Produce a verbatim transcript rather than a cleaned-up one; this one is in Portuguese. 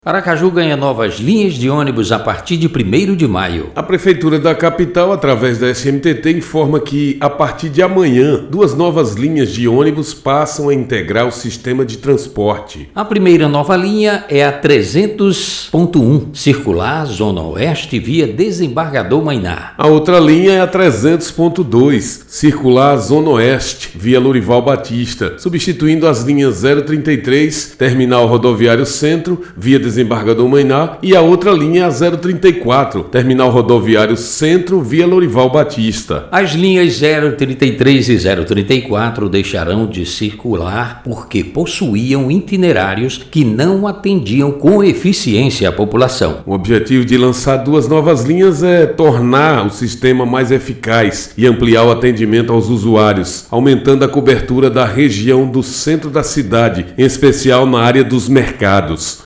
Aracaju ganha novas linhas de ônibus a partir de primeiro de maio. A Prefeitura da capital, através da S M T T, informa que, a partir de amanhã, duas novas linhas de ônibus passam a integrar o sistema de transporte. A primeira nova linha é a trezentos ponto um, circular Zona Oeste via Desembargador Mainá. A outra linha é a trezentos ponto dois, circular Zona Oeste via Lourival Batista, substituindo as linhas zero trinta e três, Terminal Rodoviário Centro, via Desembargador Mainá, e a outra linha é a zero trinta e quatro, Terminal Rodoviário Centro, via Lourival Batista. As linhas zero trinta e três e zero trinta e quatro deixarão de circular porque possuíam itinerários que não atendiam com eficiência a população. O objetivo de lançar duas novas linhas é tornar o sistema mais eficaz e ampliar o atendimento aos usuários, aumentando a cobertura da região do centro da cidade, em especial na área dos mercados.